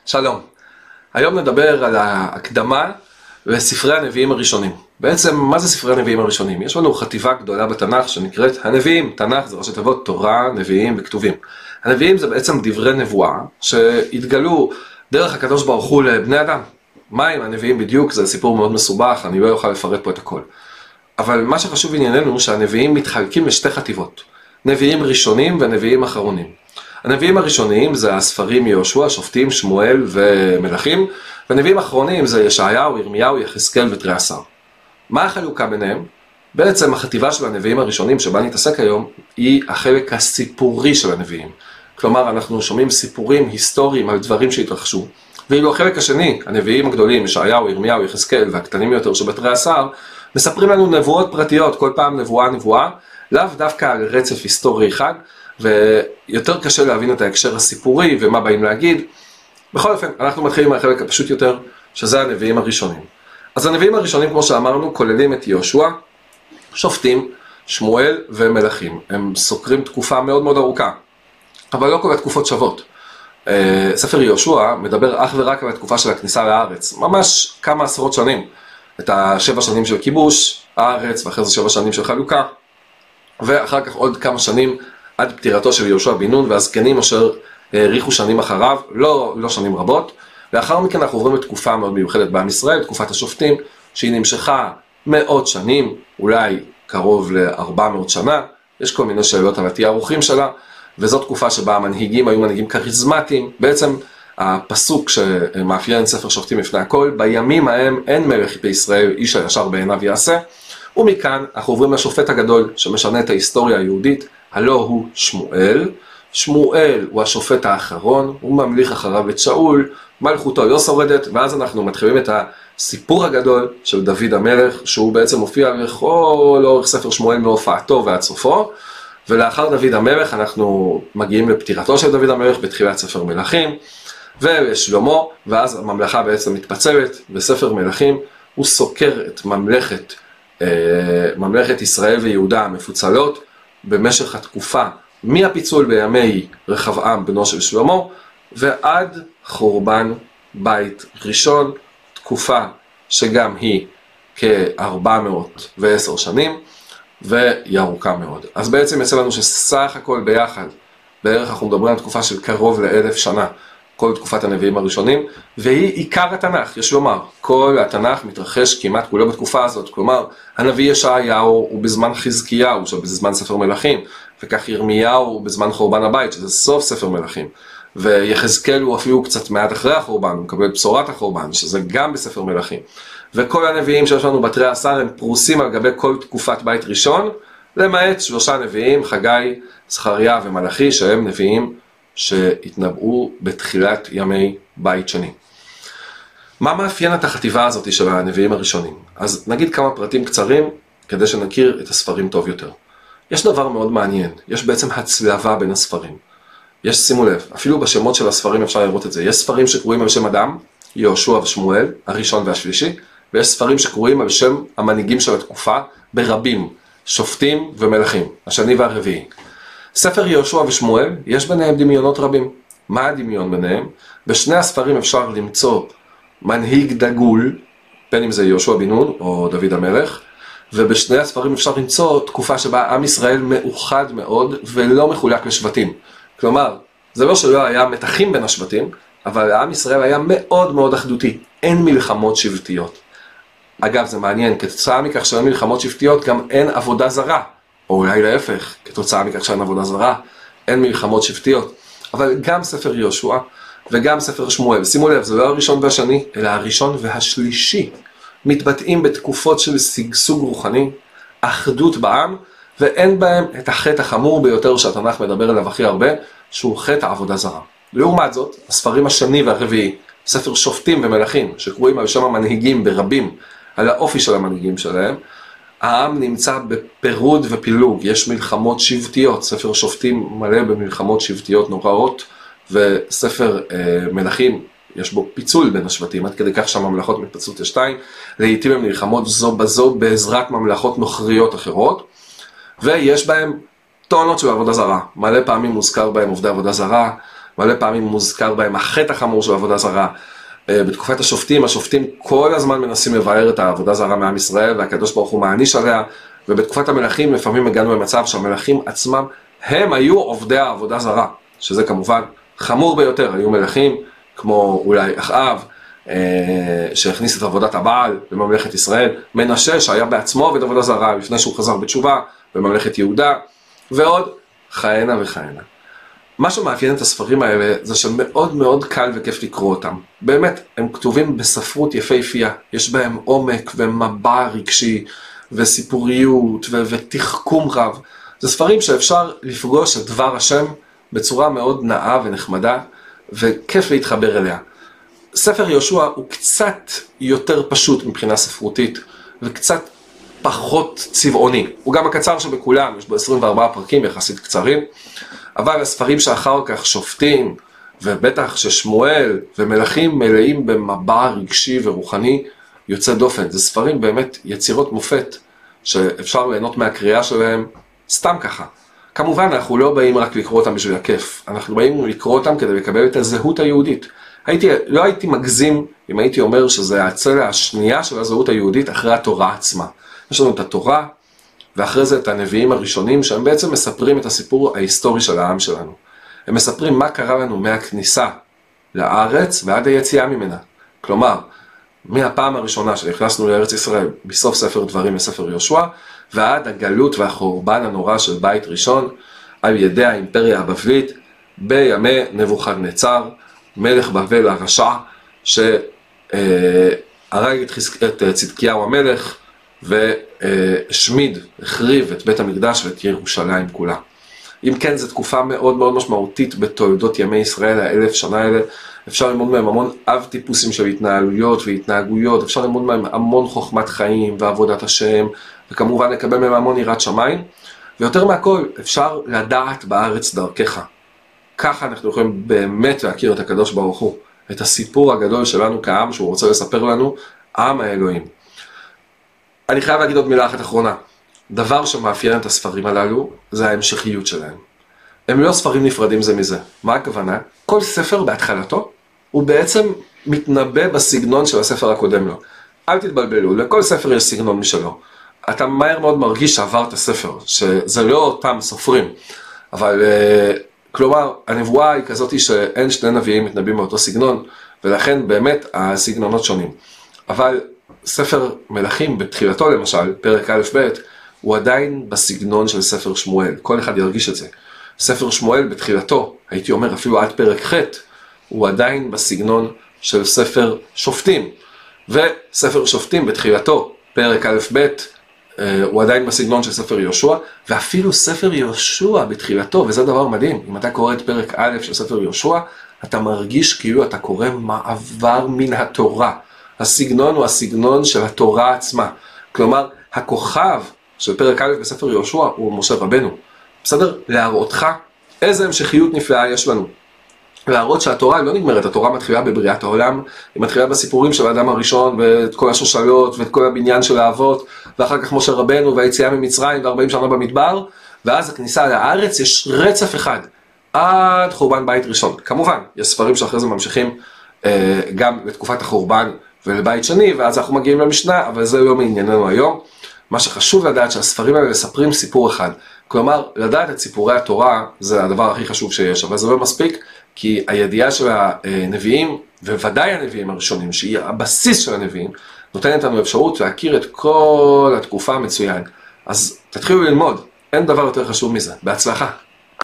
שלום. היום נדבר על ההקדמה לספרי הנביאים הראשונים. בעצם, מה זה ספרי הנביאים הראשונים? יש לנו חטיבה גדולה בתנ"ך שנקראת הנביאים. תנ"ך זה ראשי תיבות תורה, נביאים וכתובים. הנביאים זה בעצם דברי נבואה שהתגלו דרך הקדוש ברוך הוא לבני אדם. מה עם הנביאים בדיוק? זה סיפור מאוד מסובך, אני לא אוכל לפרט פה את הכל. אבל מה שחשוב בענייננו שהנביאים מתחלקים לשתי חטיבות. נביאים ראשונים ונביאים אחרונים. הנביאים הראשונים זה הספרים יהושע, שופטים, שמואל ומלכים, והנביאים האחרונים זה ישעיהו, ירמיהו, יחזקאל ותריעשר. מה החלוקה ביניהם? בעצם החטיבה של הנביאים הראשונים שבה נתעסק היום היא החלק הסיפורי של הנביאים. כלומר, אנחנו שומעים סיפורים היסטוריים על דברים שהתרחשו, ואילו החלק השני, הנביאים הגדולים, ישעיהו, ירמיהו, יחזקאל והקטנים יותר שבתריעשר, מספרים לנו נבואות פרטיות, כל פעם נבואה, לאו דווקא על רצף היסטורי אחד, ויותר קשה להבין את ההקשר הסיפורי ומה באים להגיד. בכל אופן, אנחנו מתחילים מהחלק הפשוט יותר, שזה הנביאים הראשונים. אז הנביאים הראשונים, כמו שאמרנו, כוללים את יהושע, שופטים, שמואל ומלכים. הם סוקרים תקופה מאוד מאוד ארוכה, אבל לא כל התקופות שוות. ספר יהושע מדבר אך ורק על התקופה של הכניסה לארץ, ממש כמה עשרות שנים. את 7 שנים של כיבוש הארץ, ואחרי זה 7 שנים של חלוקה, ואחר כך עוד כמה שנים עד פטירתו של יהושע בן נון והזקנים אשר האריכו שנים אחריו, לא שנים רבות. לאחר מכן אנחנו עוברים לתקופה מאוד מיוחדת בעם ישראל, תקופת השופטים, שהיא נמשכה מאות שנים, אולי קרוב ל-400 שנה. יש כל מיני שאלות על התיארוכים שלה, וזו תקופה שבה המנהיגים היו מנהיגים כריזמטיים. בעצם הפסוק שמאפיין ספר שופטים לפני הכל, בימים ההם אין מלך בישראל, איש הישר בעיניו יעשה. ומכאן אנחנו עוברים לשופט הגדול שמשנה את ההיסטוריה היהודית, הלא הוא שמואל. שמואל הוא השופט האחרון, הוא ממליך אחריו את שאול, מלכותו לא שורדת, ואז אנחנו מתחילים את הסיפור הגדול של דוד המלך, שהוא בעצם מופיע לכל אורך ספר שמואל מהופעתו ועד סופו. ולאחר דוד המלך אנחנו מגיעים לפטירתו של דוד המלך בתחילת ספר מלכים, ולשלמה, ואז הממלכה בעצם מתפצלת, וספר מלכים הוא סוקר את ממלכת ישראל ויהודה המפוצלות במשך התקופה מהפיצול בימי רחבעם בנו של שלמה ועד חורבן בית ראשון, תקופה שגם היא כ-410 שנים והיא ארוכה מאוד. אז בעצם יצא לנו שסך הכל ביחד בערך אנחנו מדברים על תקופה של קרוב ל1000 שנה, כל תקופת הנביאים הראשונים, והיא עיקר התנ"ך. יש לומר, כל התנ"ך מתרחש כמעט כולו בתקופה הזאת. כלומר, הנביא ישעיהו הוא בזמן חזקיהו, שבזמן ספר מלכים, וכך ירמיהו הוא בזמן חורבן הבית, שזה סוף ספר מלכים. ויחזקאל הוא אפילו קצת מעט אחרי החורבן, הוא מקבל בשורת החורבן, שזה גם בספר מלכים. וכל הנביאים שיש לנו בתריעשר הם פרוסים על גבי כל תקופת בית ראשון, למעט 3 נביאים, חגי, זכריה ומלאכי, שהם נביאים שהתנבאו בתחילת ימי בית שני. מה מאפיין את החטיבה הזאת של הנביאים הראשונים? אז נגיד כמה פרטים קצרים כדי שנכיר את הספרים טוב יותר. יש דבר מאוד מעניין, יש בעצם הצלבה בין הספרים. שימו לב, אפילו בשמות של הספרים אפשר לראות את זה. יש ספרים שקרויים על שם אדם, יהושע ושמואל, הראשון והשלישי, ויש ספרים שקרויים על שם המנהיגים של התקופה ברבים, שופטים ומלכים, השני והרביעי. ספר יהושע ושמואל, יש ביניהם דמיונות רבים. מה הדמיון ביניהם? בשני הספרים אפשר למצוא מנהיג דגול, בין אם זה יהושע בן נון או דוד המלך, ובשני הספרים אפשר למצוא תקופה שבה עם ישראל מאוחד מאוד ולא מחולק לשבטים. כלומר, זה לא שלא היה מתחים בין השבטים, אבל עם ישראל היה מאוד מאוד אחדותי. אין מלחמות שבטיות. אגב, זה מעניין, כתוצאה מכך שאין מלחמות שבטיות גם אין עבודה זרה. או אולי להפך, כתוצאה מכך שאין עבודה זרה, אין מלחמות שבטיות. אבל גם ספר יהושע וגם ספר שמואל, שימו לב, זה לא הראשון והשני, אלא הראשון והשלישי, מתבטאים בתקופות של שגשוג רוחני, אחדות בעם, ואין בהם את החטא החמור ביותר שהתנ"ך מדבר עליו הכי הרבה, שהוא חטא העבודה זרה. לעומת זאת, הספרים השני והרביעי, ספר שופטים ומלכים, שקרויים על שם המנהיגים ברבים, על האופי של המנהיגים שלהם, העם נמצא בפירוד ופילוג, יש מלחמות שבטיות, ספר שופטים מלא במלחמות שבטיות נוראות, וספר מלכים יש בו פיצול בין השבטים, עד כדי כך שהממלכות מתפצלות לשתיים, לעתים הן נלחמות זו בזו בעזרת ממלכות נוכריות אחרות, ויש בהם טונות של עבודה זרה, מלא פעמים מוזכר בהם עובדי עבודה זרה, מלא פעמים מוזכר בהם החטא החמור של עבודה זרה. בתקופת השופטים כל הזמן מנסים לבאר את העבודה זרה מעם ישראל, והקדוש ברוך הוא מעניש עליה, ובתקופת המלכים לפעמים הגענו למצב שהמלכים עצמם הם היו עובדי העבודה זרה, שזה כמובן חמור ביותר. היו מלכים כמו אולי אחאב, שהכניס את עבודת הבעל בממלכת ישראל, מנשה שהיה בעצמו עובד עבודה זרה לפני שהוא חזר בתשובה בממלכת יהודה, ועוד כהנה וכהנה. מה שמאפיין את הספרים האלה זה שמאוד מאוד קל וכיף לקרוא אותם. באמת, הם כתובים בספרות יפהפייה, יש בהם עומק ומבע רגשי וסיפוריות ותחכום רב. זה ספרים שאפשר לפגוש את דבר השם בצורה מאוד נאה ונחמדה, וכיף להתחבר אליה. ספר יהושע הוא קצת יותר פשוט מבחינה ספרותית, וקצת פחות צבעוני. הוא גם הקצר שבכולם, יש בו 24 פרקים יחסית קצרים, אבל הספרים שאחר כך שופטים, ובטח ששמואל ומלכים מלאים במבע רגשי ורוחני יוצא דופן. זה ספרים באמת יצירות מופת, שאפשר ליהנות מהקריאה שלהם סתם ככה. כמובן אנחנו לא באים רק לקרוא אותם בשביל הכיף, אנחנו באים לקרוא אותם כדי לקבל את הזהות היהודית. לא הייתי מגזים אם הייתי אומר שזה הצלע השנייה של הזהות היהודית אחרי התורה עצמה. יש לנו את התורה, ואחרי זה את הנביאים הראשונים, שהם בעצם מספרים את הסיפור ההיסטורי של העם שלנו. הם מספרים מה קרה לנו מהכניסה לארץ ועד היציאה ממנה. כלומר, מהפעם הראשונה שנכנסנו לארץ ישראל, בסוף ספר דברים לספר יהושע, ועד הגלות והחורבן הנורא של בית ראשון, על ידי האימפריה הבבלית, בימי נבוכדנצר, מלך בבל הרשע, שהרג את צדקיהו המלך, והשמיד, החריב את בית המקדש ואת ירושלים כולה. אם כן, זו תקופה מאוד מאוד משמעותית בתולדות ימי ישראל, 1000 שנה האלה. אפשר ללמוד מהם המון אב טיפוסים של התנהלויות והתנהגויות, אפשר ללמוד מהם המון חוכמת חיים ועבודת השם, וכמובן לקבל מהם המון יראת שמיים, ויותר מהכל אפשר לדעת בארץ דרכך. ככה אנחנו יכולים באמת להכיר את הקדוש ברוך הוא, את הסיפור הגדול שלנו כעם שהוא רוצה לספר לנו, עם האלוהים. אני חייב להגיד עוד מילה אחת אחרונה. דבר שמאפיין את הספרים הללו זה ההמשכיות שלהם. הם לא ספרים נפרדים זה מזה. מה הכוונה? כל ספר בהתחלתו הוא בעצם מתנבא בסגנון של הספר הקודם לו. אל תתבלבלו, לכל ספר יש סגנון משלו. אתה מהר מאוד מרגיש שעברת ספר, שזה לא אותם סופרים. אבל, כלומר, הנבואה היא כזאת שאין שני נביאים מתנבאים מאותו סגנון, ולכן באמת הסגנונות שונים. אבל ספר מלכים בתחילתו למשל, פרק א' ב', הוא עדיין בסגנון של ספר שמואל. כל אחד ירגיש את זה. ספר שמואל בתחילתו, הייתי אומר אפילו עד פרק ח', הוא עדיין בסגנון של ספר שופטים. וספר שופטים בתחילתו, פרק א' ב', הוא עדיין בסגנון של ספר יהושע, ואפילו ספר יהושע בתחילתו, וזה דבר מדהים. אם אתה קורא את פרק א' של ספר יהושע, אתה מרגיש כאילו אתה קורא מעבר מן התורה. הסגנון הוא הסגנון של התורה עצמה. כלומר, הכוכב של פרק א' בספר יהושע הוא משה רבנו. בסדר? להראותך איזה המשכיות נפלאה יש לנו. להראות שהתורה לא נגמרת, התורה מתחילה בבריאת העולם, היא מתחילה בסיפורים של האדם הראשון, ואת כל השושלות, ואת כל הבניין של האבות, ואחר כך משה רבנו, והיציאה ממצרים, ו40 שנה במדבר, ואז הכניסה לארץ, יש רצף אחד, עד חורבן בית ראשון. כמובן, יש ספרים שאחרי זה ממשיכים גם לתקופת החורבן ולבית שני, ואז אנחנו מגיעים למשנה, אבל זה לא מענייננו היום. מה שחשוב לדעת שהספרים האלה מספרים סיפור אחד. כלומר, לדעת את סיפורי התורה זה הדבר הכי חשוב שיש, אבל זה לא מספיק, כי הידיעה של הנביאים, וודאי הנביאים הראשונים, שהיא הבסיס של הנביאים, נותנת לנו אפשרות להכיר את כל התקופה המצוין. אז תתחילו ללמוד, אין דבר יותר חשוב מזה. בהצלחה.